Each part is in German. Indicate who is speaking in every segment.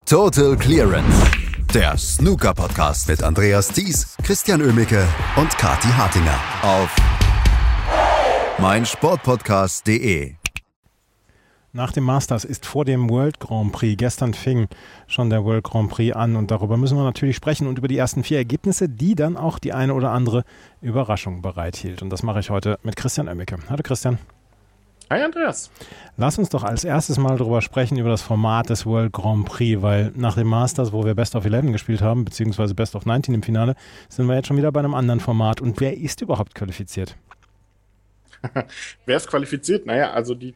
Speaker 1: Total Clearance, der Snooker-Podcast mit Andreas Thies, Christian Oemicke und Kati Hartinger auf meinsportpodcast.de.
Speaker 2: Nach dem Masters ist vor dem World Grand Prix. Gestern fing schon der World Grand Prix an und darüber müssen wir natürlich sprechen und über die ersten 4 Ergebnisse, die dann auch die eine oder andere Überraschung bereithielt. Und das mache ich heute mit Christian Oemicke. Hallo Christian.
Speaker 3: Hi Andreas.
Speaker 2: Lass uns doch als erstes mal darüber sprechen, über das Format des World Grand Prix, weil nach dem Masters, wo wir Best of 11 gespielt haben, beziehungsweise Best of 19 im Finale, sind wir jetzt schon wieder bei einem anderen Format. Und wer ist überhaupt qualifiziert?
Speaker 3: Wer ist qualifiziert? Naja, also die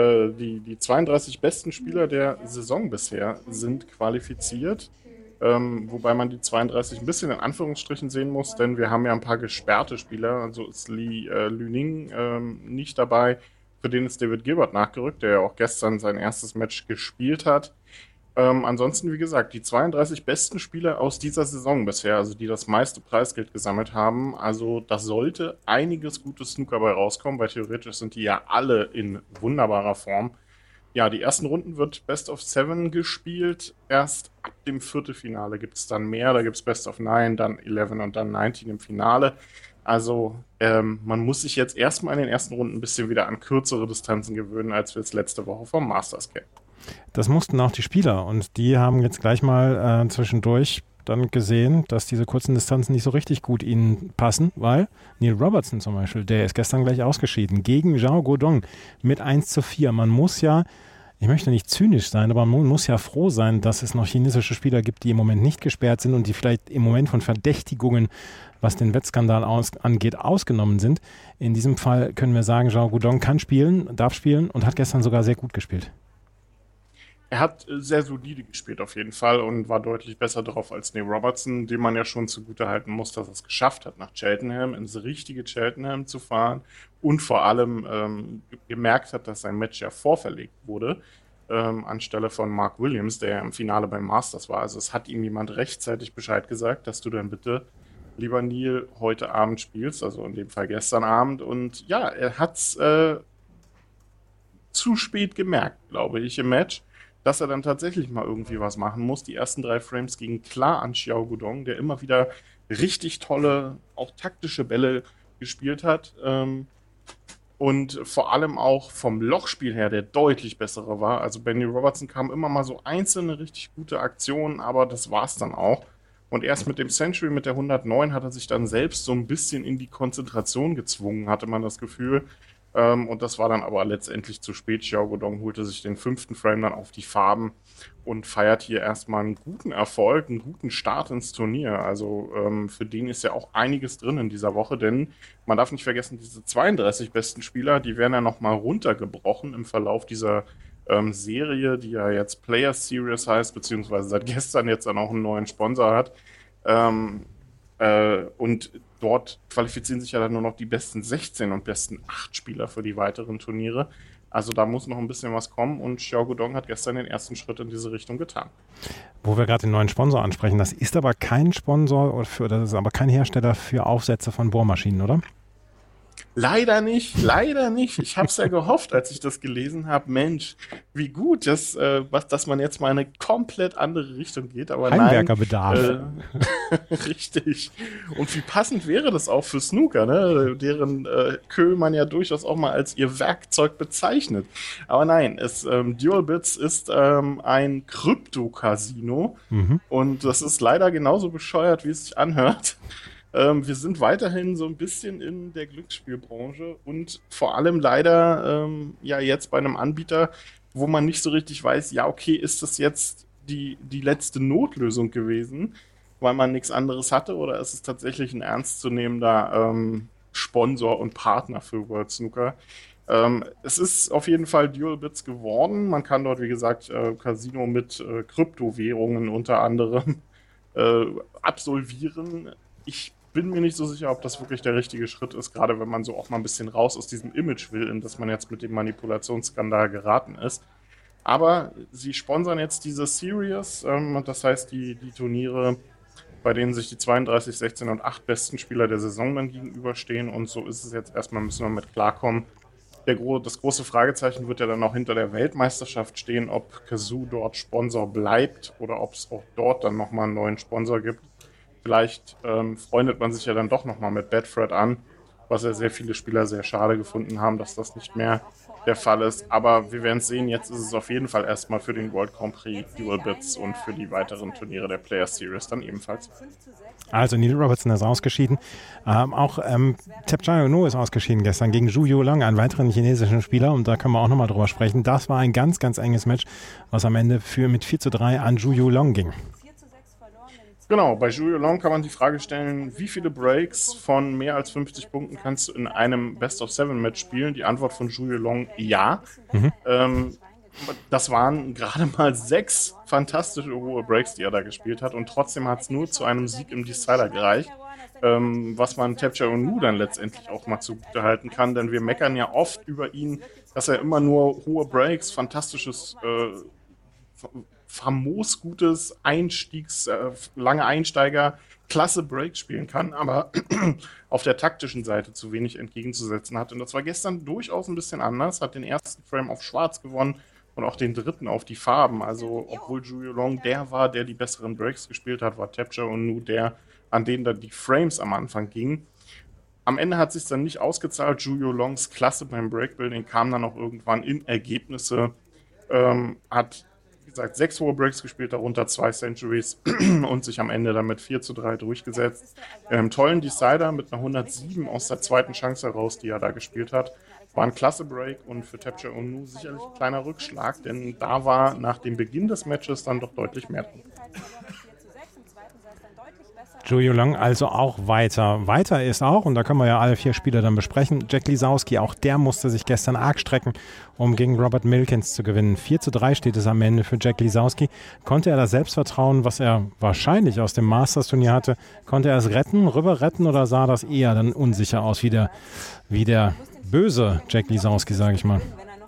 Speaker 3: 32 besten Spieler der Saison bisher sind qualifiziert. Wobei man die 32 ein bisschen in Anführungsstrichen sehen muss, denn wir haben ja ein paar gesperrte Spieler. Also ist Li Luning nicht dabei. Für den ist David Gilbert nachgerückt, der ja auch gestern sein erstes Match gespielt hat. Ansonsten, wie gesagt, die 32 besten Spieler aus dieser Saison bisher, also die das meiste Preisgeld gesammelt haben. Also das sollte einiges gutes Snooker bei rauskommen, weil theoretisch sind die ja alle in wunderbarer Form. Ja, die ersten Runden wird Best of 7 gespielt. Erst ab dem Viertelfinale gibt es dann mehr. Da gibt es Best of 9, dann 11 und dann 19 im Finale. Also man muss sich jetzt erstmal in den ersten Runden ein bisschen wieder an kürzere Distanzen gewöhnen, als wir es letzte Woche vom Masters kennen.
Speaker 2: Das mussten auch die Spieler und die haben jetzt gleich mal zwischendurch dann gesehen, dass diese kurzen Distanzen nicht so richtig gut ihnen passen, weil Neil Robertson zum Beispiel, der ist gestern gleich ausgeschieden gegen Zhao Guodong mit 1:4. Man muss ja, ich möchte nicht zynisch sein, aber man muss ja froh sein, dass es noch chinesische Spieler gibt, die im Moment nicht gesperrt sind und die vielleicht im Moment von Verdächtigungen, was den Wettskandal angeht, ausgenommen sind. In diesem Fall können wir sagen, Zhao Guodong kann spielen, darf spielen und hat gestern sogar sehr gut gespielt.
Speaker 3: Er hat sehr solide gespielt auf jeden Fall und war deutlich besser drauf als Neil Robertson, dem man ja schon zugutehalten muss, dass er es geschafft hat, nach Cheltenham ins richtige Cheltenham zu fahren und vor allem gemerkt hat, dass sein Match ja vorverlegt wurde, anstelle von Mark Williams, der ja im Finale beim Masters war. Also es hat ihm jemand rechtzeitig Bescheid gesagt, dass du dann bitte, lieber Neil, heute Abend spielst, also in dem Fall gestern Abend. Und ja, er hat es zu spät gemerkt, glaube ich, im Match, dass er dann tatsächlich mal irgendwie was machen muss. Die ersten 3 Frames gingen klar an Zhao Guodong, der immer wieder richtig tolle, auch taktische Bälle gespielt hat. Und vor allem auch vom Lochspiel her der deutlich bessere war. Also Benny Robertson kam immer mal so einzelne richtig gute Aktionen, aber das war's dann auch. Und erst mit dem Century, mit der 109, hat er sich dann selbst so ein bisschen in die Konzentration gezwungen, hatte man das Gefühl. Und das war dann aber letztendlich zu spät. Zhao Guodong holte sich den 5. Frame dann auf die Farben und feiert hier erstmal einen guten Erfolg, einen guten Start ins Turnier. Also für den ist ja auch einiges drin in dieser Woche, denn man darf nicht vergessen, diese 32 besten Spieler, die werden ja nochmal runtergebrochen im Verlauf dieser Serie, die ja jetzt Players Series heißt, beziehungsweise seit gestern jetzt dann auch einen neuen Sponsor hat. Und dort qualifizieren sich ja dann nur noch die besten 16 und besten 8 Spieler für die weiteren Turniere. Also da muss noch ein bisschen was kommen und Zhao Guodong hat gestern den ersten Schritt in diese Richtung getan.
Speaker 2: Wo wir gerade den neuen Sponsor ansprechen, das ist aber kein Sponsor, das ist aber kein Hersteller für Aufsätze von Bohrmaschinen, oder?
Speaker 3: Leider nicht, leider nicht. Ich habe es ja gehofft, als ich das gelesen habe. Mensch, wie gut, dass man jetzt mal in eine komplett andere Richtung geht. Aber
Speaker 2: Heimwerkerbedarf.
Speaker 3: Richtig. Und wie passend wäre das auch für Snooker, ne? Deren Kö man ja durchaus auch mal als ihr Werkzeug bezeichnet. Aber nein, Dual Bits ist ein Krypto-Casino. Und das ist leider genauso bescheuert, wie es sich anhört. Wir sind weiterhin so ein bisschen in der Glücksspielbranche und vor allem leider ja jetzt bei einem Anbieter, wo man nicht so richtig weiß, ja okay, ist das jetzt die letzte Notlösung gewesen, weil man nichts anderes hatte oder ist es tatsächlich ein ernstzunehmender Sponsor und Partner für World Snooker? Es ist auf jeden Fall Dual Bits geworden. Man kann dort, wie gesagt, Casino mit Kryptowährungen unter anderem absolvieren. Ich bin mir nicht so sicher, ob das wirklich der richtige Schritt ist, gerade wenn man so auch mal ein bisschen raus aus diesem Image will, in das man jetzt mit dem Manipulationsskandal geraten ist. Aber sie sponsern jetzt diese Series, das heißt die Turniere, bei denen sich die 32, 16 und 8 besten Spieler der Saison dann gegenüberstehen. Und so ist es jetzt erstmal, müssen wir mit klarkommen. Das große Fragezeichen wird ja dann auch hinter der Weltmeisterschaft stehen, ob Kazoo dort Sponsor bleibt oder ob es auch dort dann nochmal einen neuen Sponsor gibt. Vielleicht freundet man sich ja dann doch nochmal mit Betfred an, was ja sehr viele Spieler sehr schade gefunden haben, dass das nicht mehr der Fall ist. Aber wir werden es sehen, jetzt ist es auf jeden Fall erstmal für den World Grand Prix Dual Bits und für die weiteren Turniere der Players Series dann ebenfalls.
Speaker 2: Also Neil Robertson ist ausgeschieden. Auch Tapchai Ono ist ausgeschieden gestern gegen Zhu Yuelong, einen weiteren chinesischen Spieler. Und da können wir auch nochmal drüber sprechen. Das war ein ganz, ganz enges Match, was am Ende mit 4:3 an Zhu Yuelong ging.
Speaker 3: Genau, bei Zhu Yuelong kann man die Frage stellen, wie viele Breaks von mehr als 50 Punkten kannst du in einem Best-of-7-Match spielen? Die Antwort von Zhu Yuelong, ja. Das waren gerade mal 6 fantastische hohe Breaks, die er da gespielt hat. Und trotzdem hat es nur zu einem Sieg im Decider gereicht. Was man Tapchai Onu dann letztendlich auch mal zugutehalten kann. Denn wir meckern ja oft über ihn, dass er immer nur hohe Breaks, fantastisches famos gutes lange Einsteiger, klasse Break spielen kann, aber auf der taktischen Seite zu wenig entgegenzusetzen hat. Und das war gestern durchaus ein bisschen anders, hat den ersten Frame auf Schwarz gewonnen und auch den dritten auf die Farben. Also obwohl Zhu Yuelong der war, der die besseren Breaks gespielt hat, war Tapchai Onu der, an denen dann die Frames am Anfang gingen. Am Ende hat es sich dann nicht ausgezahlt. Zhu Yuelongs Klasse beim Breakbuilding kam dann auch irgendwann in Ergebnisse, hat wie gesagt 6 hohe Breaks gespielt, darunter 2 Centuries und sich am Ende dann mit 4:3 durchgesetzt. Tollen Decider mit einer 107 aus der zweiten Chance heraus, die er da gespielt hat. War ein klasse Break und für Tapchai Onu sicherlich ein kleiner Rückschlag, denn da war nach dem Beginn des Matches dann doch deutlich mehr drin.
Speaker 2: Zhu Yuelong also auch weiter. Weiter ist auch, und da können wir ja alle 4 Spiele dann besprechen, Jack Lisowski, auch der musste sich gestern arg strecken, um gegen Robert Milkins zu gewinnen. 4:3 steht es am Ende für Jack Lisowski. Konnte er das Selbstvertrauen, was er wahrscheinlich aus dem Masters-Turnier hatte, konnte er es rüber retten oder sah das eher dann unsicher aus, wie der böse Jack Lisowski, sage ich mal?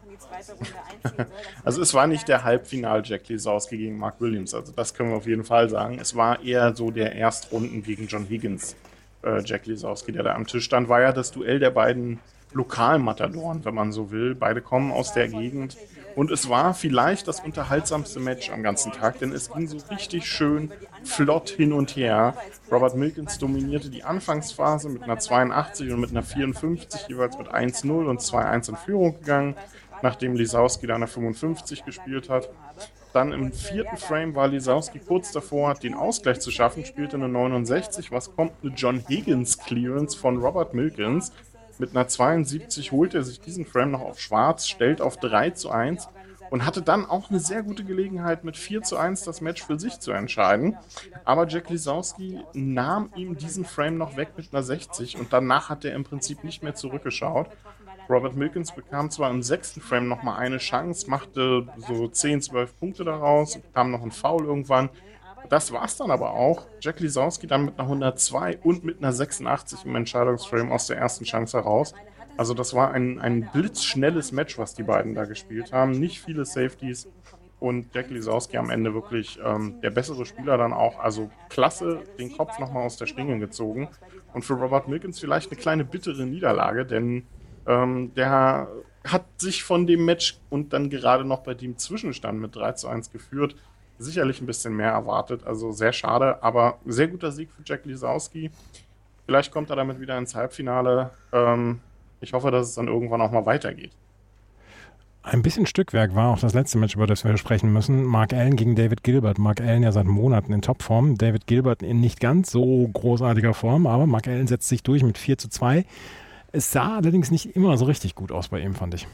Speaker 3: Also es war nicht der Halbfinal Jack Lisowski gegen Mark Williams, also das können wir auf jeden Fall sagen. Es war eher so der Erstrunden gegen John Higgins, Jack Lisowski, der da am Tisch stand. War ja das Duell der beiden Lokalmatadoren, wenn man so will. Beide kommen aus der Gegend und es war vielleicht das unterhaltsamste Match am ganzen Tag, denn es ging so richtig schön flott hin und her. Robert Milkins dominierte die Anfangsphase mit einer 82 und mit einer 54, jeweils mit 1:0 und 2:1 in Führung gegangen, nachdem Lisowski da eine 55 gespielt hat. Dann im 4. Frame war Lisowski kurz davor, den Ausgleich zu schaffen, spielte eine 69. Was kommt? Eine John Higgins Clearance von Robert Milkins. Mit einer 72 holt er sich diesen Frame noch auf Schwarz, stellt auf 3:1 und hatte dann auch eine sehr gute Gelegenheit, mit 4:1 das Match für sich zu entscheiden. Aber Jack Lisowski nahm ihm diesen Frame noch weg mit einer 60 und danach hat er im Prinzip nicht mehr zurückgeschaut. Robert Milkins bekam zwar im 6. Frame nochmal eine Chance, machte so 10, 12 Punkte daraus, bekam noch einen Foul irgendwann. Das war's dann aber auch. Jack Lisowski dann mit einer 102 und mit einer 86 im Entscheidungsframe aus der ersten Chance heraus. Also das war ein blitzschnelles Match, was die beiden da gespielt haben. Nicht viele Safeties und Jack Lisowski am Ende wirklich der bessere Spieler dann auch. Also klasse, den Kopf nochmal aus der Schlinge gezogen. Und für Robert Milkins vielleicht eine kleine bittere Niederlage, denn der hat sich von dem Match und dann gerade noch bei dem Zwischenstand mit 3:1 geführt, sicherlich ein bisschen mehr erwartet. Also sehr schade, aber sehr guter Sieg für Jack Lisowski. Vielleicht kommt er damit wieder ins Halbfinale. Ich hoffe, dass es dann irgendwann auch mal weitergeht.
Speaker 2: Ein bisschen Stückwerk war auch das letzte Match, über das wir sprechen müssen. Mark Allen gegen David Gilbert. Mark Allen ja seit Monaten in Topform. David Gilbert in nicht ganz so großartiger Form, aber Mark Allen setzt sich durch mit 4:2. Es sah allerdings nicht immer so richtig gut aus bei ihm, fand ich.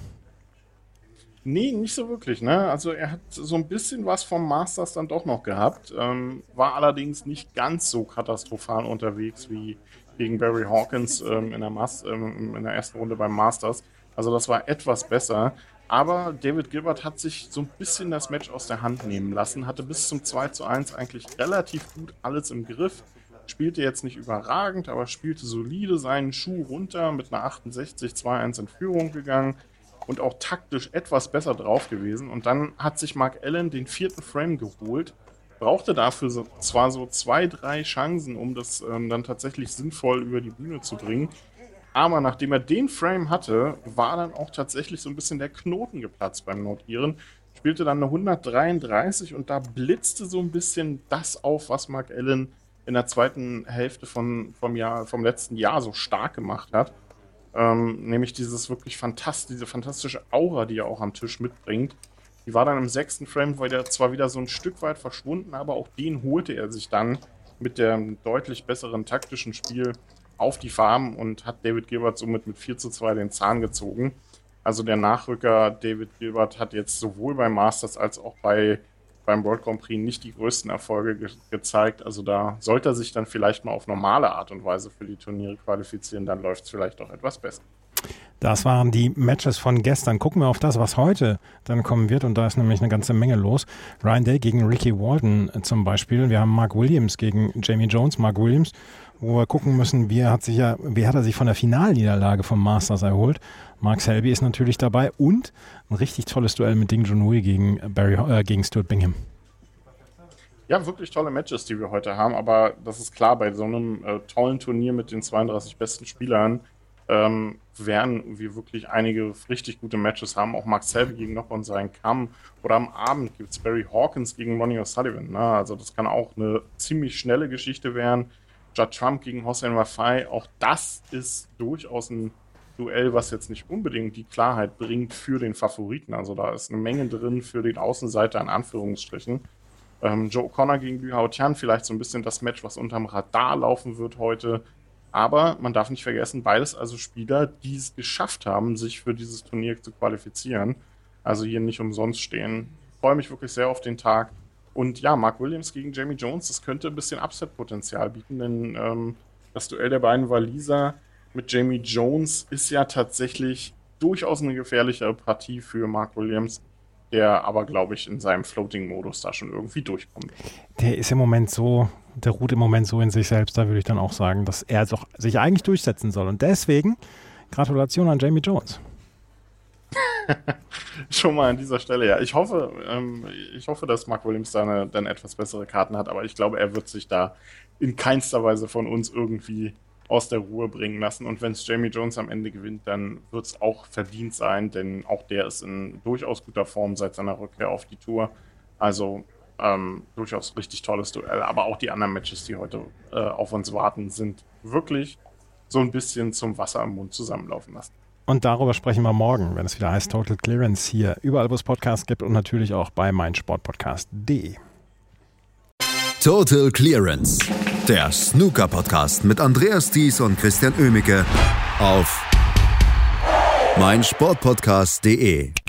Speaker 3: Nee, nicht so wirklich, ne? Also er hat so ein bisschen was vom Masters dann doch noch gehabt, war allerdings nicht ganz so katastrophal unterwegs wie gegen Barry Hawkins in der ersten Runde beim Masters. Also das war etwas besser, aber David Gilbert hat sich so ein bisschen das Match aus der Hand nehmen lassen, hatte bis zum 2:1 eigentlich relativ gut alles im Griff, spielte jetzt nicht überragend, aber spielte solide seinen Schuh runter, mit einer 68 2:1 in Führung gegangen und auch taktisch etwas besser drauf gewesen. Und dann hat sich Mark Allen den 4. Frame geholt, brauchte dafür zwar so 2, 3 Chancen, um das dann tatsächlich sinnvoll über die Bühne zu bringen. Aber nachdem er den Frame hatte, war dann auch tatsächlich so ein bisschen der Knoten geplatzt beim Notieren. Spielte dann eine 133 und da blitzte so ein bisschen das auf, was Mark Allen in der zweiten Hälfte vom letzten Jahr so stark gemacht hat. Nämlich diese fantastische Aura, die er auch am Tisch mitbringt. Die war dann im 6. Frame, weil der zwar wieder so ein Stück weit verschwunden, aber auch den holte er sich dann mit dem deutlich besseren taktischen Spiel auf die Farm und hat David Gilbert somit mit 4:2 den Zahn gezogen. Also der Nachrücker David Gilbert hat jetzt sowohl beim Masters als auch beim World Grand Prix nicht die größten Erfolge gezeigt. Also da sollte er sich dann vielleicht mal auf normale Art und Weise für die Turniere qualifizieren, dann läuft es vielleicht auch etwas besser.
Speaker 2: Das waren die Matches von gestern. Gucken wir auf das, was heute dann kommen wird. Und da ist nämlich eine ganze Menge los. Ryan Day gegen Ricky Walton zum Beispiel. Wir haben Mark Williams gegen Jamie Jones. Mark Williams, wo wir gucken müssen, wie hat er sich von der Finalniederlage vom Masters erholt. Mark Selby ist natürlich dabei. Und ein richtig tolles Duell mit Ding Junhui gegen Stuart Bingham.
Speaker 3: Ja, wirklich tolle Matches, die wir heute haben. Aber das ist klar, bei so einem tollen Turnier mit den 32 besten Spielern werden wir wirklich einige richtig gute Matches haben. Auch Mark Selby gegen Noppon sein Kamm. Oder am Abend gibt es Barry Hawkins gegen Ronnie O'Sullivan. Ne? Also das kann auch eine ziemlich schnelle Geschichte werden. Judd Trump gegen Hossein Wafai. Auch das ist durchaus ein Duell, was jetzt nicht unbedingt die Klarheit bringt für den Favoriten. Also da ist eine Menge drin für den Außenseiter in Anführungsstrichen. Joe O'Connor gegen Liu Haotian, vielleicht so ein bisschen das Match, was unterm Radar laufen wird heute. Aber man darf nicht vergessen, beides also Spieler, die es geschafft haben, sich für dieses Turnier zu qualifizieren. Also hier nicht umsonst stehen. Ich freue mich wirklich sehr auf den Tag. Und ja, Mark Williams gegen Jamie Jones, das könnte ein bisschen Upset-Potenzial bieten, denn das Duell der beiden Waliser mit Jamie Jones ist ja tatsächlich durchaus eine gefährlichere Partie für Mark Williams, der aber, glaube ich, in seinem Floating-Modus da schon irgendwie durchkommt.
Speaker 2: Der ruht im Moment so in sich selbst, da würde ich dann auch sagen, dass er doch sich eigentlich durchsetzen soll. Und deswegen Gratulation an Jamie Jones.
Speaker 3: Schon mal an dieser Stelle, ja. Ich hoffe, dass Mark Williams dann etwas bessere Karten hat, aber ich glaube, er wird sich da in keinster Weise von uns irgendwie aus der Ruhe bringen lassen. Und wenn es Jamie Jones am Ende gewinnt, dann wird es auch verdient sein, denn auch der ist in durchaus guter Form seit seiner Rückkehr auf die Tour. Also durchaus richtig tolles Duell. Aber auch die anderen Matches, die heute auf uns warten, sind wirklich so ein bisschen zum Wasser im Mund zusammenlaufen lassen.
Speaker 2: Und darüber sprechen wir morgen, wenn es wieder heißt Total Clearance hier, überall wo es Podcasts gibt und natürlich auch bei meinsportpodcast.de.
Speaker 1: Total Clearance, der Snooker-Podcast mit Andreas Thies und Christian Oemicke auf meinsportpodcast.de.